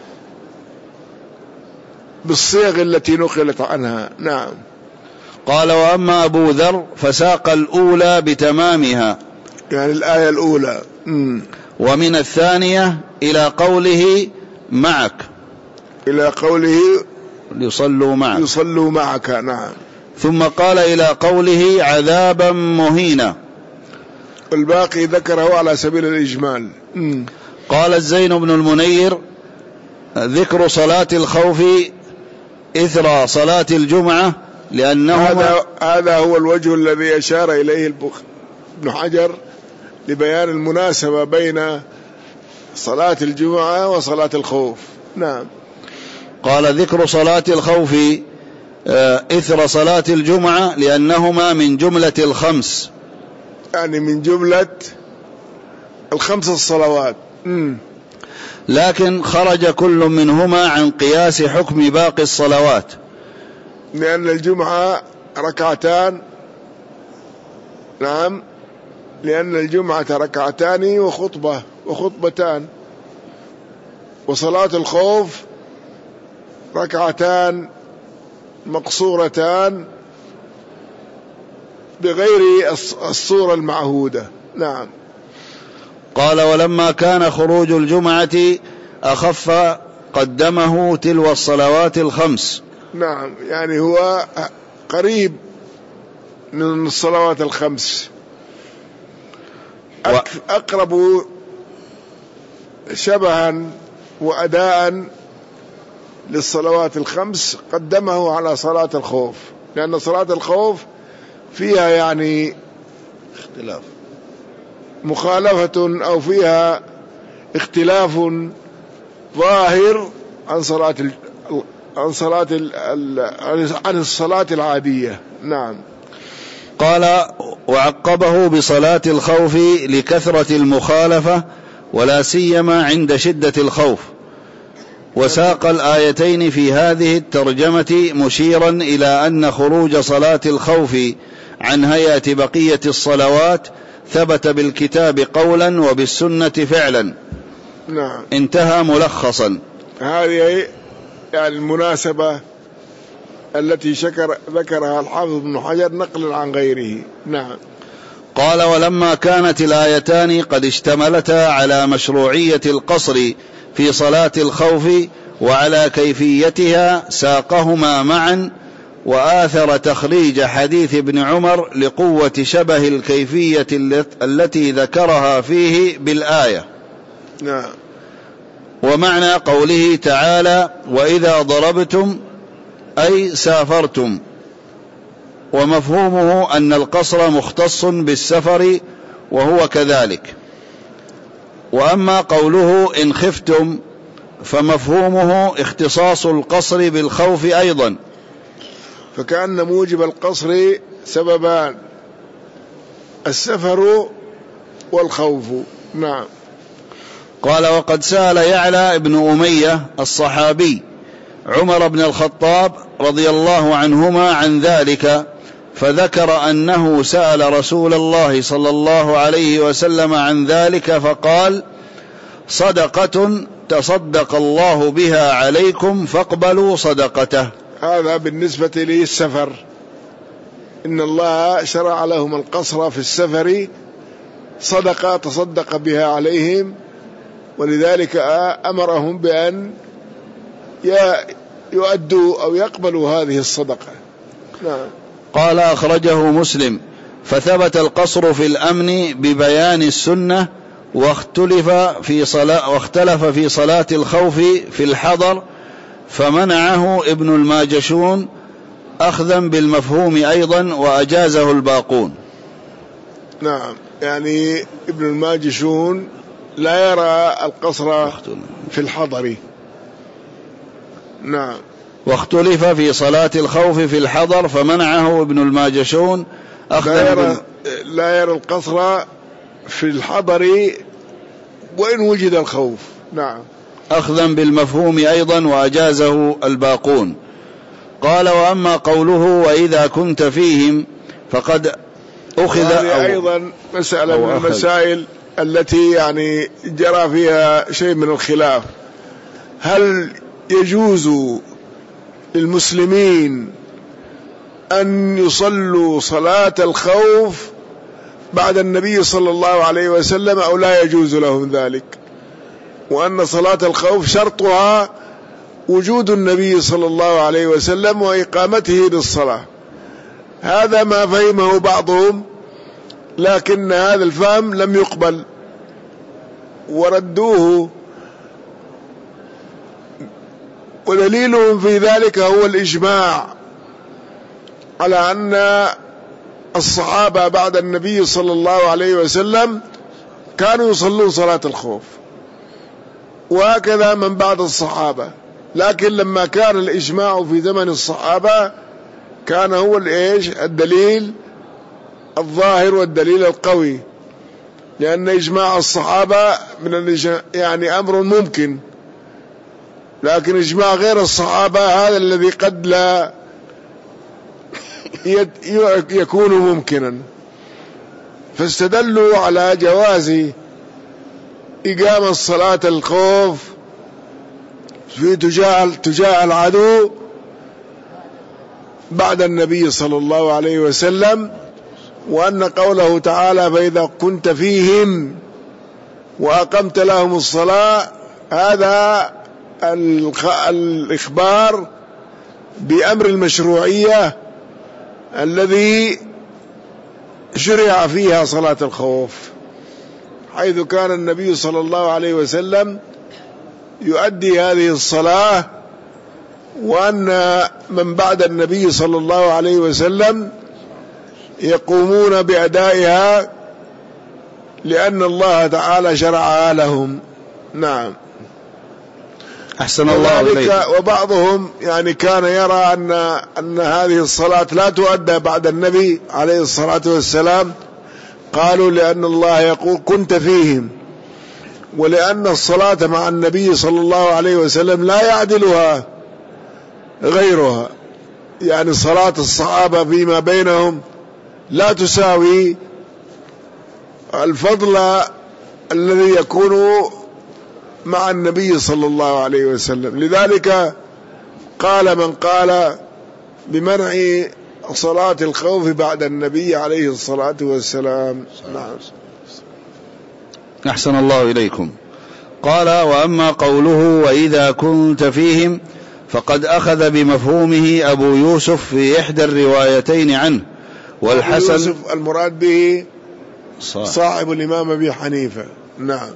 Speaker 1: بالصيغ التي نقلت عنها. نعم.
Speaker 2: قال: وأما أبو ذر فساق الأولى بتمامها،
Speaker 1: يعني الآية الأولى. مم.
Speaker 2: ومن الثانية إلى قوله معك،
Speaker 1: إلى قوله
Speaker 2: يصلوا معك
Speaker 1: يصلوا معك. نعم.
Speaker 2: ثم قال إلى قوله عذابا مهينا،
Speaker 1: والباقي ذكره على سبيل الإجمال. مم.
Speaker 2: قال الزين بن المنير: ذكر صلاة الخوف إثر صلاة الجمعة، لأنه
Speaker 1: هذا, هذا هو الوجه الذي أشار إليه ابن حجر لبيان المناسبة بين صلاة الجمعة وصلاة الخوف. نعم.
Speaker 2: قال: ذكر صلاة الخوف إثر صلاة الجمعة لأنهما من جملة الخمس،
Speaker 1: يعني من جملة الخمس الصلوات. مم.
Speaker 2: لكن خرج كل منهما عن قياس حكم باقي الصلوات،
Speaker 1: لأن الجمعة ركعتان. نعم. لأن الجمعة ركعتان وخطبة وخطبتان، وصلاة الخوف ركعتان مقصورتان بغير الصورة المعهودة. نعم.
Speaker 2: قال: ولما كان خروج الجمعة أخف قدمه تلو الصلوات الخمس.
Speaker 1: نعم. يعني هو قريب من الصلوات الخمس، أقرب شبها وأداء للصلوات الخمس، قدمه على صلاة الخوف، لأن صلاة الخوف فيها يعني
Speaker 2: اختلاف
Speaker 1: مخالفة أو فيها اختلاف ظاهر عن صلاة عن صلاة عن الصلاة العادية. نعم.
Speaker 2: قال: وعقبه بصلاة الخوف لكثرة المخالفة ولا سيما عند شدة الخوف، وساق الآيتين في هذه الترجمة مشيرا إلى أن خروج صلاة الخوف عن هيئة بقية الصلوات ثبت بالكتاب قولا وبالسنة فعلا.
Speaker 1: نعم.
Speaker 2: انتهى ملخصا.
Speaker 1: هذه يعني المناسبة التي شكر ذكرها الحافظ ابن حجر نقلا عن غيره. نعم.
Speaker 2: قال: ولما كانت الآيتان قد اشتملتا على مشروعية القصر في صلاة الخوف وعلى كيفيتها ساقهما معا، وآثر تخريج حديث ابن عمر لقوة شبه الكيفية التي ذكرها فيه بالآية.
Speaker 1: نعم.
Speaker 2: ومعنى قوله تعالى: وإذا ضربتم أي سافرتم، ومفهومه أن القصر مختص بالسفر وهو كذلك. وأما قوله إن خفتم فمفهومه اختصاص القصر بالخوف أيضا،
Speaker 1: فكأن موجب القصر سببان: السفر والخوف. نعم.
Speaker 2: قال: وقد سأل يعلى بن أمية الصحابي عمر بن الخطاب رضي الله عنهما عن ذلك، فذكر أنه سأل رسول الله صلى الله عليه وسلم عن ذلك فقال: صدقة تصدق الله بها عليكم فاقبلوا صدقته.
Speaker 1: هذا بالنسبة للسفر، إن الله شرع لهم القصر في السفر صدقة تصدق بها عليهم، ولذلك أمرهم بأن يؤدوا أو يقبلوا هذه الصدقة. نعم.
Speaker 2: قال: أخرجه مسلم. فثبت القصر في الأمن ببيان السنة، واختلف في صلاة, واختلف في صلاة الخوف في الحضر، فمنعه ابن الماجشون أخذا بالمفهوم أيضا، وأجازه الباقون.
Speaker 1: نعم. يعني ابن الماجشون لا يرى القصر في الحضر. نعم.
Speaker 2: واختلف في صلاة الخوف في الحضر، فمنعه ابن الماجشون أخذا
Speaker 1: لا يرى, لا يرى القصر في الحضر وإن وجد الخوف. نعم.
Speaker 2: أخذا بالمفهوم أيضا، وأجازه الباقون. قال: وأما قوله وإذا كنت فيهم فقد أخذ،
Speaker 1: هذه أيضا مسألة من المسائل التي يعني جرى فيها شيء من الخلاف. هل يجوز للمسلمين أن يصلوا صلاة الخوف بعد النبي صلى الله عليه وسلم أو لا يجوز لهم ذلك، وأن صلاة الخوف شرطها وجود النبي صلى الله عليه وسلم وإقامته للصلاة؟ هذا ما فهمه بعضهم، لكن هذا الفهم لم يقبل وردوه، ودليلهم في ذلك هو الإجماع على أن الصحابة بعد النبي صلى الله عليه وسلم كانوا يصلون صلاة الخوف، وهكذا من بعد الصحابة. لكن لما كان الإجماع في زمن الصحابة كان هو الإيش الدليل الظاهر والدليل القوي، لأن إجماع الصحابة من يعني أمر ممكن، لكن إجماع غير الصحابة هذا الذي قد لا يكون ممكنا. فاستدلوا على جواز إقامة صلاة الخوف في تجاه تجاه العدو بعد النبي صلى الله عليه وسلم، وأن قوله تعالى فإذا كنت فيهم وأقمت لهم الصلاة هذا الإخبار بأمر المشروعية الذي شرع فيها صلاة الخوف، حيث كان النبي صلى الله عليه وسلم يؤدي هذه الصلاة، وأن من بعد النبي صلى الله عليه وسلم يقومون بأدائها لأن الله تعالى شرعها لهم. نعم.
Speaker 2: أحسن الله إليك.
Speaker 1: وبعضهم يعني كان يرى أن أن هذه الصلاة لا تؤدى بعد النبي عليه الصلاة والسلام، قالوا لأن الله يقول كنت فيهم، ولأن الصلاة مع النبي صلى الله عليه وسلم لا يعدلها غيرها، يعني صلاة الصحابة فيما بينهم لا تساوي الفضل الذي يكون مع النبي صلى الله عليه وسلم. لذلك قال من قال بمنع صلاة الخوف بعد النبي عليه الصلاة والسلام. نعم.
Speaker 2: أحسن الله إليكم. قال: وأما قوله وإذا كنت فيهم فقد أخذ بمفهومه أبو يوسف في إحدى الروايتين عنه، والحسن
Speaker 1: أبو يوسف المراد به صاحب الإمام أبي حنيفة. نعم.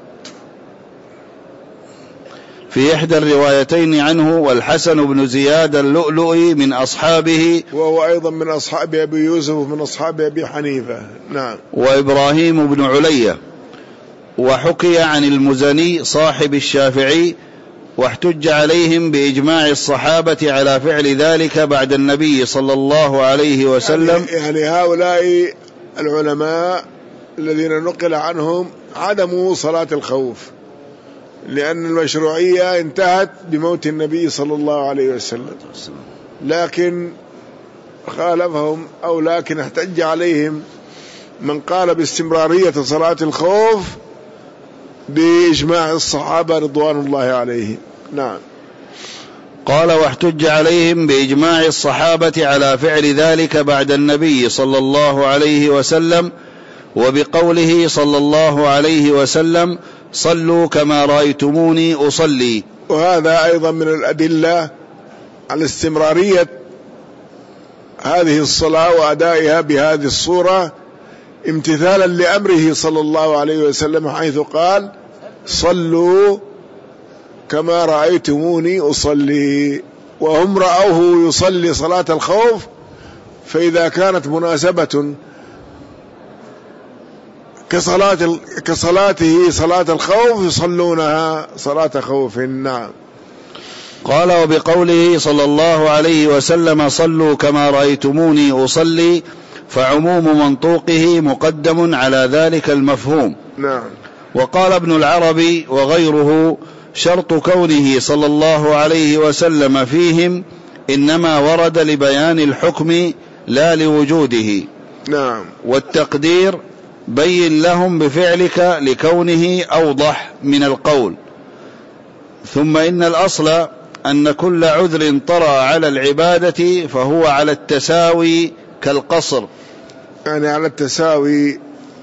Speaker 2: في إحدى الروايتين عنه، والحسن بن زياد اللؤلؤي من أصحابه،
Speaker 1: وهو أيضا من أصحاب أبي يوسف ومن أصحاب أبي حنيفة. نعم.
Speaker 2: وإبراهيم بن علية. وحكي عن المزني صاحب الشافعي، واحتج عليهم بإجماع الصحابة على فعل ذلك بعد النبي صلى الله عليه وسلم.
Speaker 1: يعني, يعني هؤلاء العلماء الذين نقل عنهم عدموا صلاة الخوف، لأن المشروعية انتهت بموت النبي صلى الله عليه وسلم، لكن خالفهم أو لكن احتج عليهم من قال باستمرارية صلاة الخوف بإجماع الصحابة رضوان الله عليهم. نعم.
Speaker 2: قال: واحتج عليهم بإجماع الصحابة على فعل ذلك بعد النبي صلى الله عليه وسلم، وبقوله صلى الله عليه وسلم: صلوا كما رأيتموني أصلي.
Speaker 1: وهذا أيضا من الأدلة على استمرارية هذه الصلاة وأدائها بهذه الصورة، امتثالا لأمره صلى الله عليه وسلم، حيث قال: صلوا كما رأيتموني أصلي. وهم رأوه يصلي صلاة الخوف، فإذا كانت مناسبة كصلاة كصلاته صلاة الخوف يصلونها صلاة خوف. نعم.
Speaker 2: قال: وبقوله صلى الله عليه وسلم: صلوا كما رأيتموني أصلي، فعموم منطوقه مقدم على ذلك المفهوم.
Speaker 1: نعم.
Speaker 2: وقال ابن العربي وغيره: شرط كونه صلى الله عليه وسلم فيهم إنما ورد لبيان الحكم لا لوجوده.
Speaker 1: نعم.
Speaker 2: والتقدير: بين لهم بفعلك لكونه أوضح من القول. ثم إن الأصل أن كل عذر طرأ على العبادة فهو على التساوي كالقصر،
Speaker 1: يعني على التساوي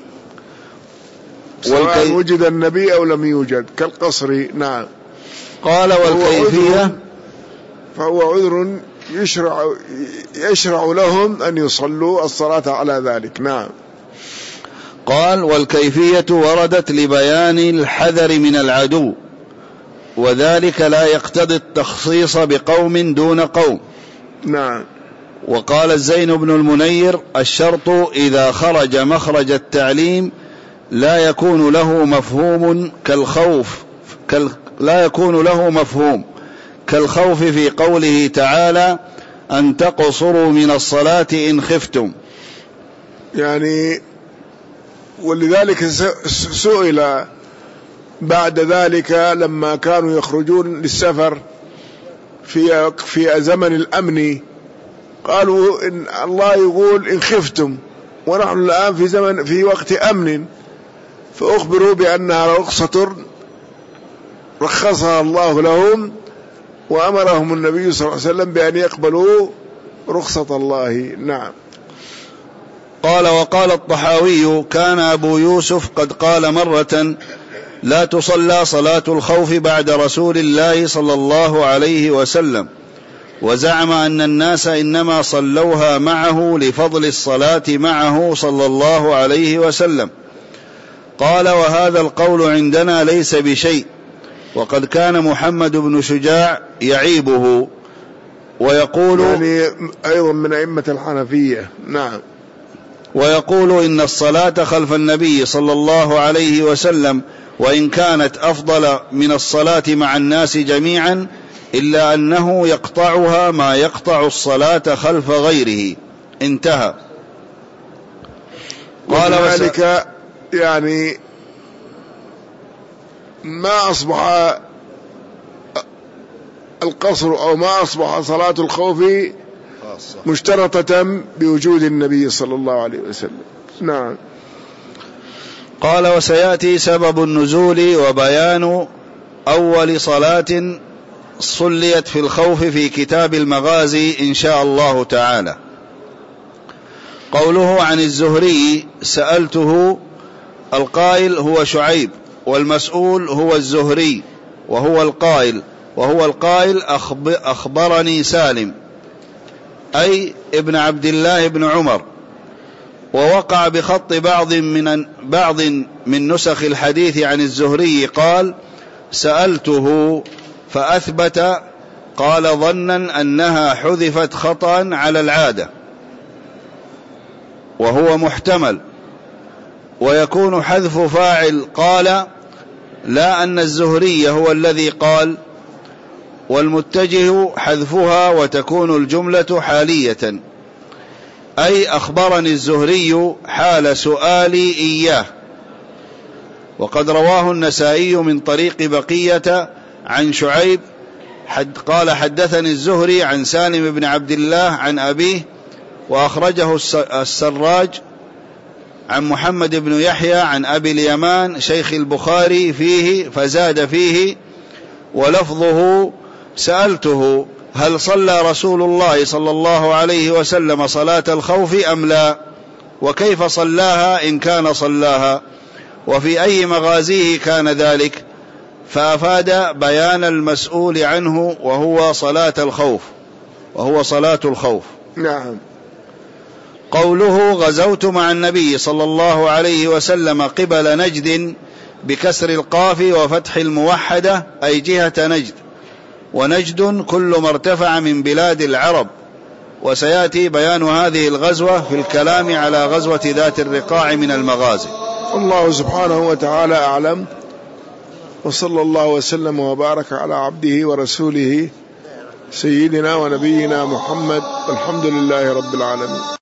Speaker 1: سواء والكي... وجد النبي أو لم يوجد كالقصر. نعم.
Speaker 2: قال: والكيفية
Speaker 1: فهو عذر يشرع, يشرع لهم أن يصلوا الصلاة على ذلك. نعم.
Speaker 2: قال: والكيفية وردت لبيان الحذر من العدو، وذلك لا يقتضي التخصيص بقوم دون قوم.
Speaker 1: نعم.
Speaker 2: وقال الزين بن المنير: الشرط إذا خرج مخرج التعليم لا يكون له مفهوم كالخوف كال لا يكون له مفهوم كالخوف في قوله تعالى: أن تقصروا من الصلاة إن خفتم.
Speaker 1: يعني ولذلك سئل بعد ذلك لما كانوا يخرجون للسفر في في زمن الأمن، قالوا إن الله يقول إن خفتم، ونحن الآن في زمن في وقت أمن، فأخبروا بأنها رخصة رخصها الله لهم، وأمرهم النبي صلى الله عليه وسلم بأن يقبلوا رخصة الله. نعم.
Speaker 2: قال: وقال الطحاوي: كان أبو يوسف قد قال مرة: لا تصلى صلاة الخوف بعد رسول الله صلى الله عليه وسلم، وزعم أن الناس إنما صلوها معه لفضل الصلاة معه صلى الله عليه وسلم. قال: وهذا القول عندنا ليس بشيء، وقد كان محمد بن شجاع يعيبه ويقول،
Speaker 1: يعني أيضا من أئمة الحنفية. نعم.
Speaker 2: ويقول إن الصلاة خلف النبي صلى الله عليه وسلم وإن كانت أفضل من الصلاة مع الناس جميعا، إلا أنه يقطعها ما يقطع الصلاة خلف غيره. انتهى.
Speaker 1: قال: وذلك يعني ما أصبح القصر أو ما أصبح صلاة الخوف مشترطة بوجود النبي صلى الله عليه وسلم. نعم.
Speaker 2: قال وسيأتي سبب النزول وبيان أول صلاة صليت في الخوف في كتاب المغازي إن شاء الله تعالى. قوله عن الزهري سألته، القائل هو شعيب والمسؤول هو الزهري وهو القائل وهو القائل أخبرني سالم أي ابن عبد الله بن عمر. ووقع بخط بعض من بعض من نسخ الحديث عن الزهري قال سألته فأثبت، قال ظنا أنها حذفت خطأ على العادة، وهو محتمل، ويكون حذف فاعل قال لا أن الزهري هو الذي قال، والمتجه حذفها وتكون الجملة حالية، أي أخبرني الزهري حال سؤالي إياه. وقد رواه النسائي من طريق بقية عن شعيب حد قال حدثني الزهري عن سالم بن عبد الله عن أبيه، وأخرجه السراج عن محمد بن يحيى عن أبي اليمان شيخ البخاري فيه، فزاد فيه ولفظه سألته هل صلى رسول الله صلى الله عليه وسلم صلاة الخوف أم لا، وكيف صلاها إن كان صلاها، وفي أي مغازيه كان ذلك، فأفاد بيان المسؤول عنه وهو صلاة الخوف وهو صلاة الخوف.
Speaker 1: نعم.
Speaker 2: قوله غزوت مع النبي صلى الله عليه وسلم قبل نجد بكسر القاف وفتح الموحدة أي جهة نجد، ونجد كل ما ارتفع من بلاد العرب. وسيأتي بيان هذه الغزوة في الكلام على غزوة ذات الرقاع من المغازي.
Speaker 1: الله سبحانه وتعالى أعلم، وصلى الله وسلم وبارك على عبده ورسوله سيدنا ونبينا محمد، الحمد لله رب العالمين.